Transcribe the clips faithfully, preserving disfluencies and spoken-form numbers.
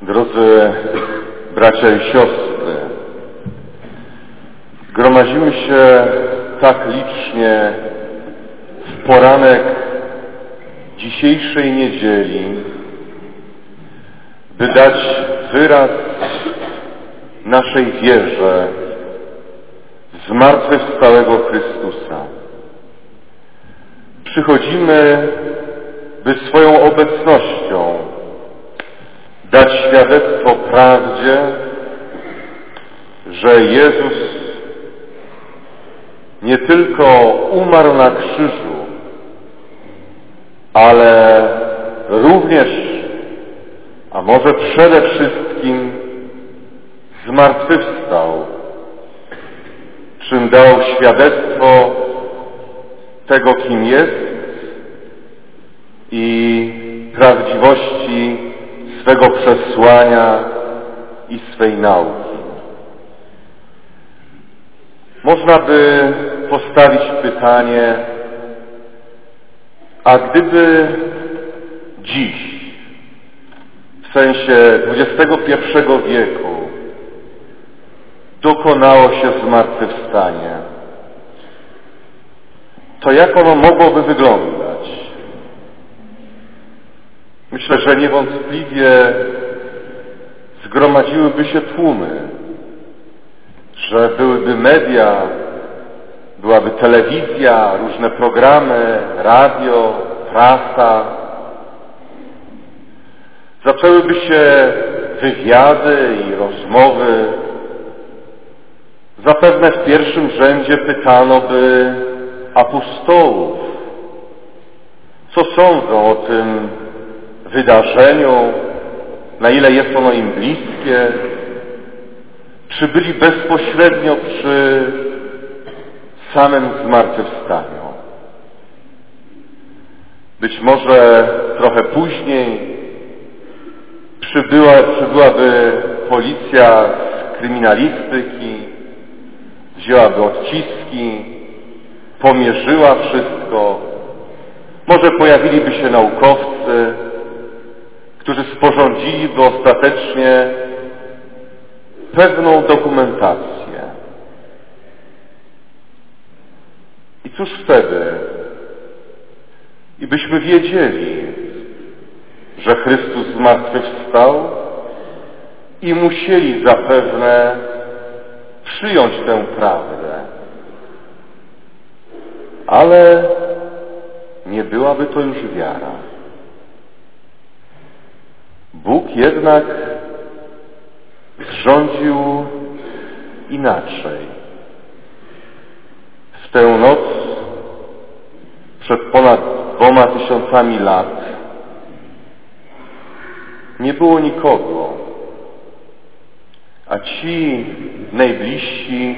Drodzy bracia i siostry, gromadzimy się tak licznie w poranek dzisiejszej niedzieli, by dać wyraz naszej wierze w zmartwychwstałego Chrystusa. Przychodzimy, by swoją obecnością dać świadectwo prawdzie, że Jezus nie tylko umarł na krzyżu, ale również, a może przede wszystkim zmartwychwstał, czym dał świadectwo tego, kim jest i prawdziwości swego przesłania i swej nauki. Można by postawić pytanie, a gdyby dziś, w sensie dwudziestego pierwszego wieku, dokonało się zmartwychwstanie, to jak ono mogłoby wyglądać? Myślę, że niewątpliwie zgromadziłyby się tłumy, że byłyby media, byłaby telewizja, różne programy, radio, prasa. Zaczęłyby się wywiady i rozmowy. Zapewne w pierwszym rzędzie pytano by apostołów, co sądzą o tym wydarzeniu, na ile jest ono im bliskie, czy byli bezpośrednio przy samym zmartwychwstaniu. Być może trochę później przybyła, przybyłaby policja z kryminalistyki, wzięłaby odciski, pomierzyła wszystko. Może pojawiliby się naukowcy, którzy sporządziliby ostatecznie pewną dokumentację. I cóż wtedy? I byśmy wiedzieli, że Chrystus zmartwychwstał i musieli zapewne przyjąć tę prawdę. Ale nie byłaby to już wiara. Bóg jednak zrządził inaczej. W tę noc przed ponad dwoma tysiącami lat nie było nikogo, a ci najbliżsi,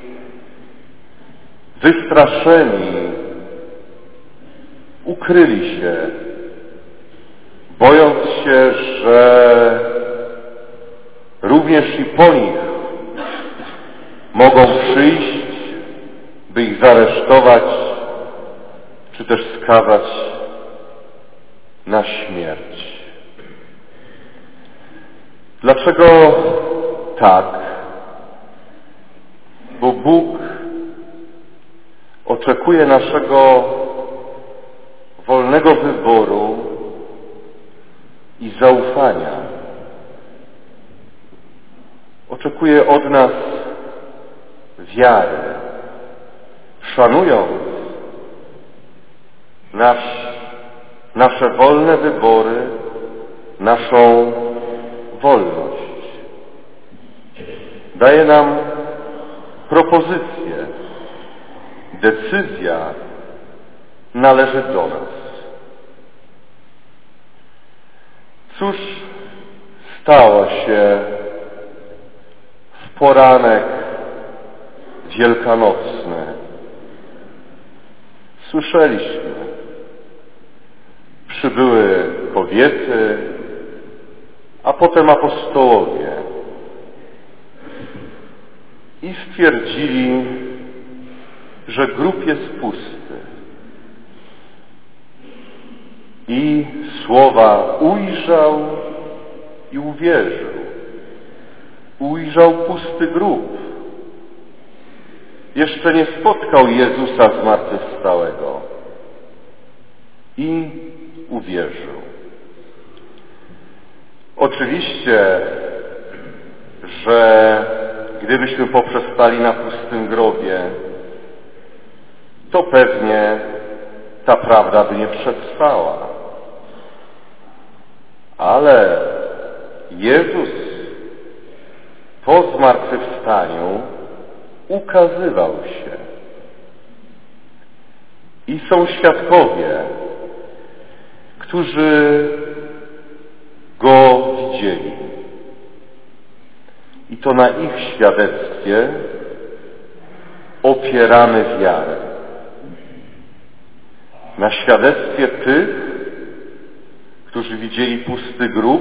wystraszeni, ukryli się, bojąc się, że również i po nich mogą przyjść, by ich zaresztować, czy też skazać na śmierć. Dlaczego tak? Bo Bóg oczekuje naszego wolnego wyboru i zaufania. Oczekuje od nas wiary, szanując nasz, nasze wolne wybory, naszą wolność. Daje nam propozycję. Decyzja należy do nas. Cóż stało się w poranek wielkanocny? Słyszeliśmy. Przybyły kobiety, a potem apostołowie i stwierdzili, że grób jest pusty. I słowa ujrzał i uwierzył. Ujrzał pusty grób. Jeszcze nie spotkał Jezusa zmartwychwstałego i uwierzył. Oczywiście, że gdybyśmy poprzestali na pustym grobie, to pewnie ta prawda by nie przetrwała. Ale Jezus po zmartwychwstaniu ukazywał się. I są świadkowie, którzy Go widzieli. I to na ich świadectwie opieramy wiarę. Na świadectwie tych, którzy widzieli pusty grób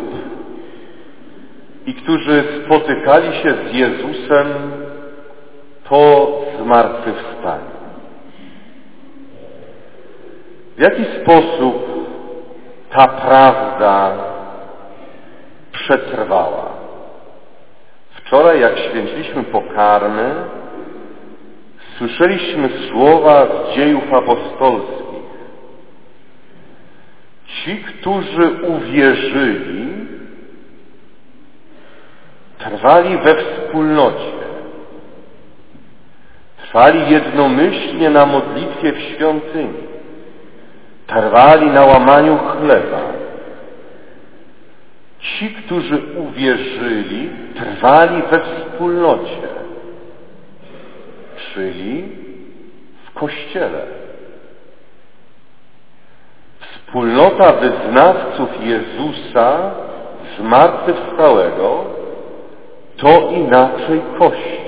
i którzy spotykali się z Jezusem po zmartwychwstaniu. W jaki sposób ta prawda przetrwała? Wczoraj, jak święciliśmy pokarmy, słyszeliśmy słowa z Dziejów Apostolskich. Ci, którzy uwierzyli, trwali we wspólnocie. Trwali jednomyślnie na modlitwie w świątyni. Trwali na łamaniu chleba. Ci, którzy uwierzyli, trwali we wspólnocie, czyli w Kościele. Wspólnota wyznawców Jezusa zmartwychwstałego to inaczej Kościół.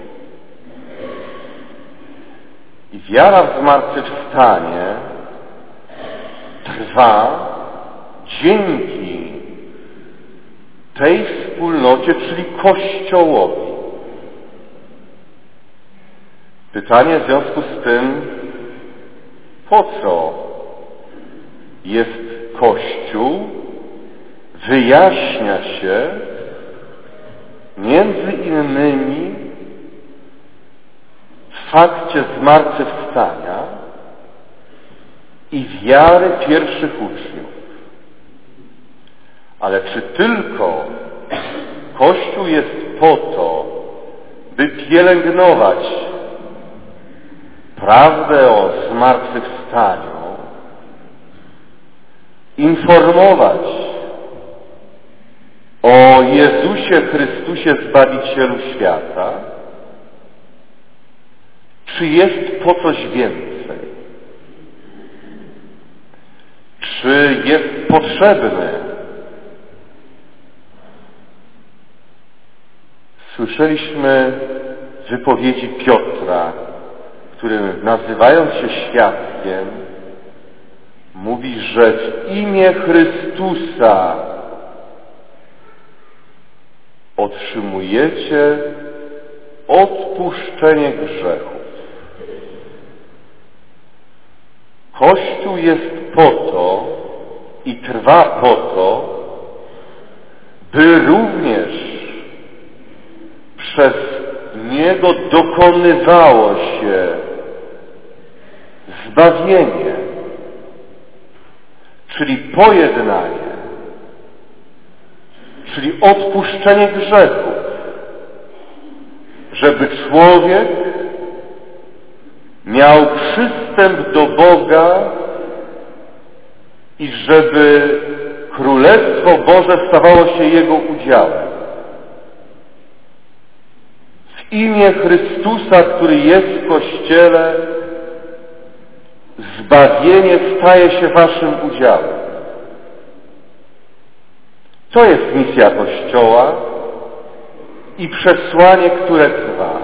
I wiara w zmartwychwstanie trwa dzięki tej wspólnocie, czyli Kościołowi. Pytanie w związku z tym, po co jest Kościół, wyjaśnia się między innymi w fakcie zmartwychwstania i wiary pierwszych uczniów. Ale czy tylko Kościół jest po to, by pielęgnować prawdę o zmartwychwstaniu, informować o Jezusie Chrystusie, Zbawicielu świata, czy jest po coś więcej? Czy jest potrzebny? Słyszeliśmy wypowiedzi Piotra, który, nazywając się świadkiem, mówi, że w imię Chrystusa otrzymujecie odpuszczenie grzechów. Kościół jest po to i trwa po to, by również przez Niego dokonywało się zbawienie, czyli pojednanie, czyli odpuszczenie grzechów, żeby człowiek miał przystęp do Boga i żeby Królestwo Boże stawało się jego udziałem. W imię Chrystusa, który jest w Kościele, zbawienie staje się waszym udziałem. To jest misja Kościoła i przesłanie, które trwa.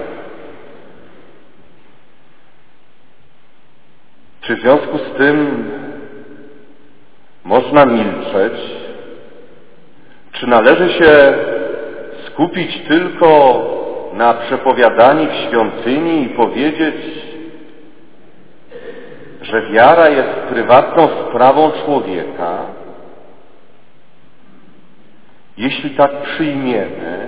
Czy w związku z tym można milczeć? Czy należy się skupić tylko na przepowiadaniu w świątyni i powiedzieć, że wiara jest prywatną sprawą człowieka jeśli tak przyjmiemy,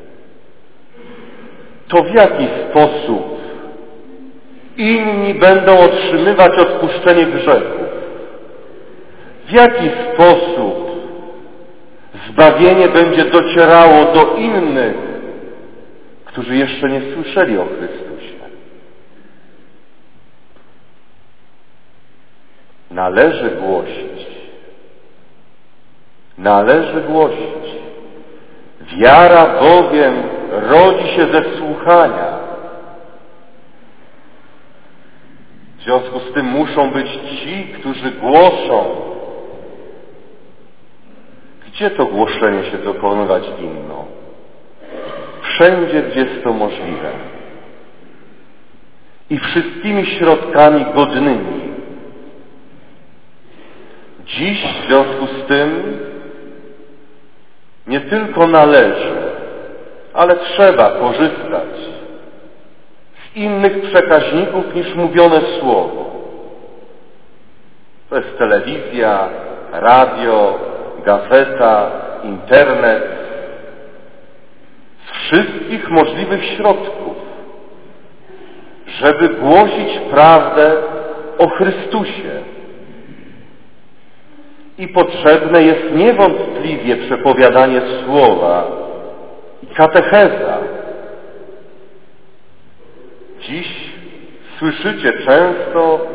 to w jaki sposób inni będą otrzymywać odpuszczenie grzechów? W jaki sposób zbawienie będzie docierało do innych, którzy jeszcze nie słyszeli o Chrystusie? Należy głosić. Należy głosić. Wiara bowiem rodzi się ze słuchania. W związku z tym muszą być ci, którzy głoszą. Gdzie to głoszenie się dokonywać winno? Wszędzie, gdzie jest to możliwe. I wszystkimi środkami godnymi. Dziś w związku z tym nie tylko należy, ale trzeba korzystać z innych przekaźników niż mówione słowo. To jest telewizja, radio, gazeta, internet. Z wszystkich możliwych środków, żeby głosić prawdę o Chrystusie. I potrzebne jest niewątpliwie przepowiadanie słowa i katecheza. Dziś słyszycie często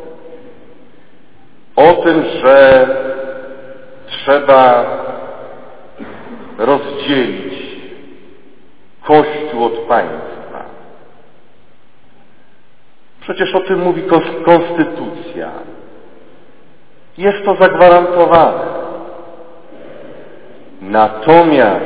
o tym, że trzeba rozdzielić Kościół od państwa. Przecież o tym mówi Konstytucja. Jest to zagwarantowane. Natomiast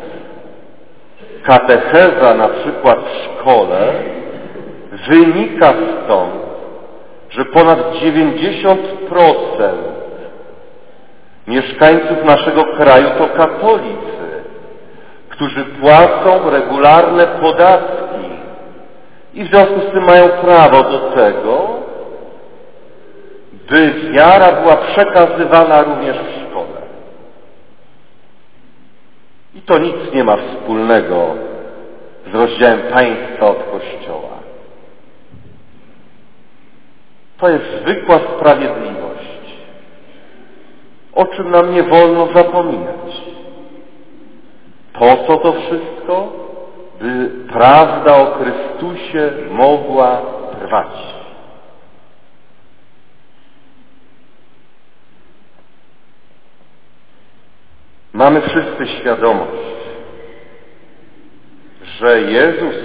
katecheza na przykład w szkole wynika stąd, że ponad dziewięćdziesiąt procent mieszkańców naszego kraju to katolicy, którzy płacą regularne podatki i w związku z tym mają prawo do tego, by wiara była przekazywana również w szkole. I to nic nie ma wspólnego z rozdziałem państwa od Kościoła. To jest zwykła sprawiedliwość, o czym nam nie wolno zapominać. Po co to wszystko? By prawda o Chrystusie mogła trwać. Mamy wszyscy świadomość, że Jezus,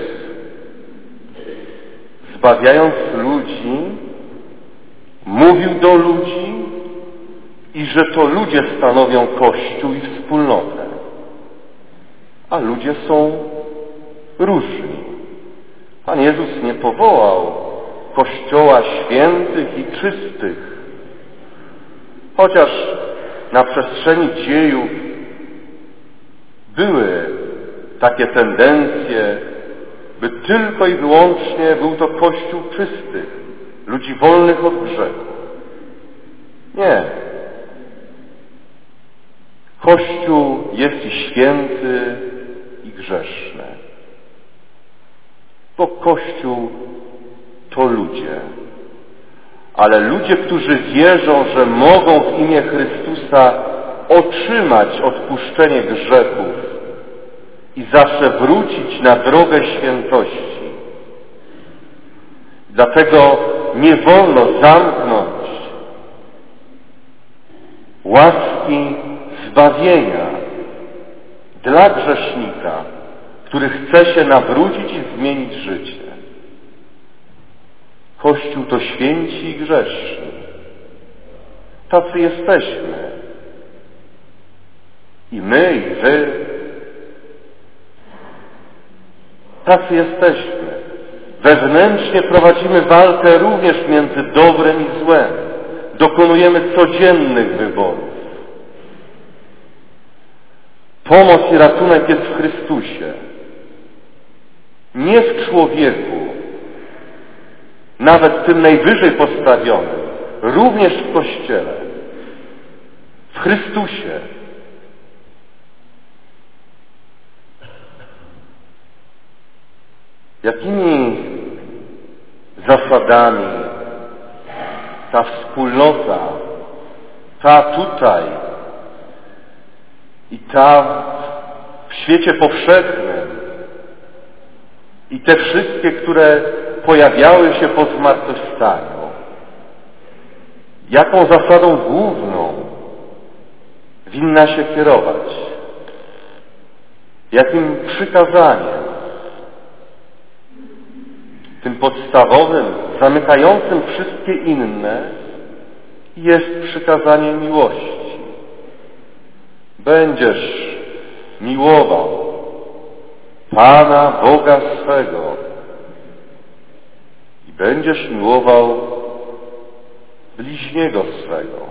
zbawiając ludzi, mówił do ludzi i że to ludzie stanowią Kościół i wspólnotę. A ludzie są różni. Pan Jezus nie powołał Kościoła świętych i czystych, chociaż na przestrzeni dziejów były takie tendencje, by tylko i wyłącznie był to Kościół czysty, ludzi wolnych od grzechu. Nie. Kościół jest i święty, i grzeszny. Bo Kościół to ludzie. Ale ludzie, którzy wierzą, że mogą w imię Chrystusa otrzymać odpuszczenie grzechów i zawsze wrócić na drogę świętości. Dlatego nie wolno zamknąć łaski zbawienia dla grzesznika, który chce się nawrócić i zmienić życie. Kościół to święci i grzeszni. Tacy jesteśmy. I my, i wy. Tacy jesteśmy. Wewnętrznie prowadzimy walkę również między dobrem i złem. Dokonujemy codziennych wyborów. Pomoc i ratunek jest w Chrystusie. Nie w człowieku, nawet tym najwyżej postawionym, również w Kościele. W Chrystusie. Jakimi zasadami ta wspólnota, ta tutaj i ta w świecie powszechnym i te wszystkie, które pojawiały się po zmartwychwstaniu, jaką zasadą główną winna się kierować? Jakim przykazaniem? Tym podstawowym, zamykającym wszystkie inne jest przykazanie miłości. Będziesz miłował Pana Boga swego i będziesz miłował bliźniego swego.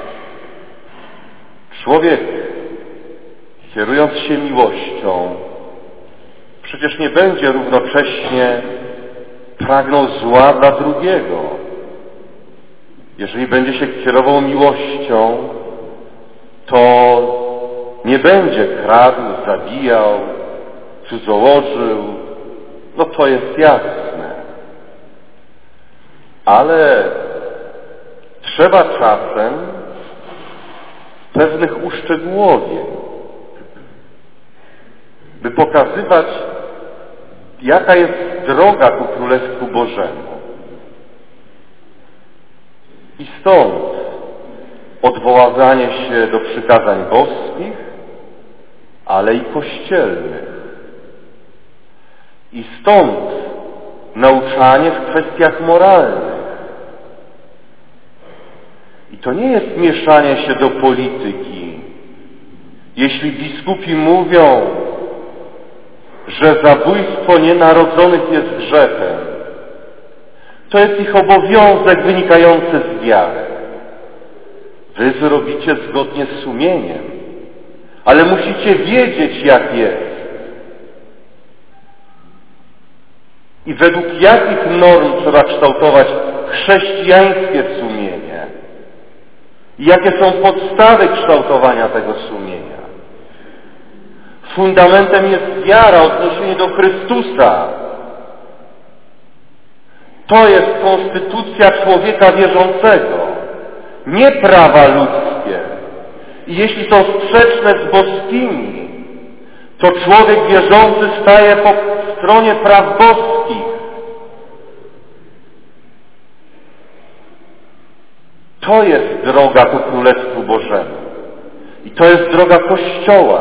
Człowiek, kierując się miłością, przecież nie będzie równocześnie pragnął zła dla drugiego. Jeżeli będzie się kierował miłością, to nie będzie kradł, zabijał, cudzołożył. No to jest jasne. Ale trzeba czasem pewnych uszczegółowień, by pokazywać, jaka jest droga ku Królestwu Bożemu. I stąd odwoływanie się do przykazań boskich, ale i kościelnych. I stąd nauczanie w kwestiach moralnych. I to nie jest mieszanie się do polityki. Jeśli biskupi mówią, że zabójstwo nienarodzonych jest grzechem, to jest ich obowiązek wynikający z wiary. Wy zrobicie zgodnie z sumieniem, ale musicie wiedzieć, jak jest. I według jakich norm trzeba kształtować chrześcijańskie sumienie. I jakie są podstawy kształtowania tego sumienia. Fundamentem jest wiara, odniesienie do Chrystusa. To jest konstytucja człowieka wierzącego, nie prawa ludzkie. I jeśli są sprzeczne z boskimi, to człowiek wierzący staje po stronie praw boskich. To jest droga ku Królestwu Bożemu. I to jest droga Kościoła.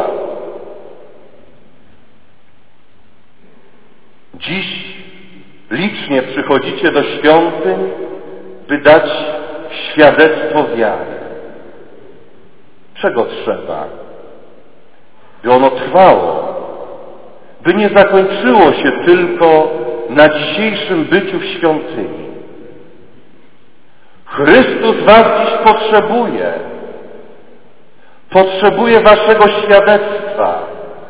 Dziś licznie przychodzicie do świątyń, by dać świadectwo wiary. Czego trzeba? By ono trwało. By nie zakończyło się tylko na dzisiejszym byciu w świątyni. Chrystus was dziś potrzebuje. Potrzebuje waszego świadectwa.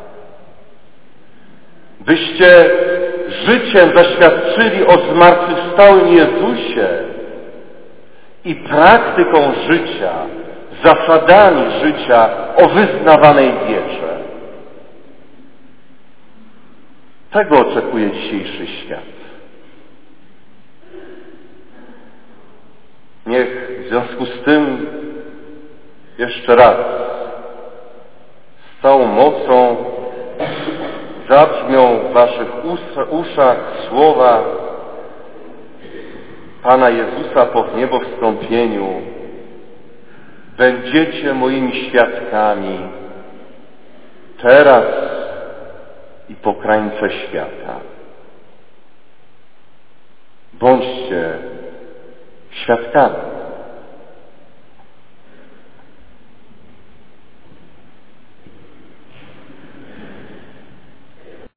Byście życiem zaświadczyli o zmartwychwstałym Jezusie i praktyką życia, zasadami życia o wyznawanej wierze. Tego oczekuje dzisiejszy świat. Niech w związku z tym jeszcze raz z całą mocą zabrzmią w waszych uszach słowa Pana Jezusa po wniebowstąpieniu: będziecie moimi świadkami teraz i po krańce świata. Bądźcie świadkami.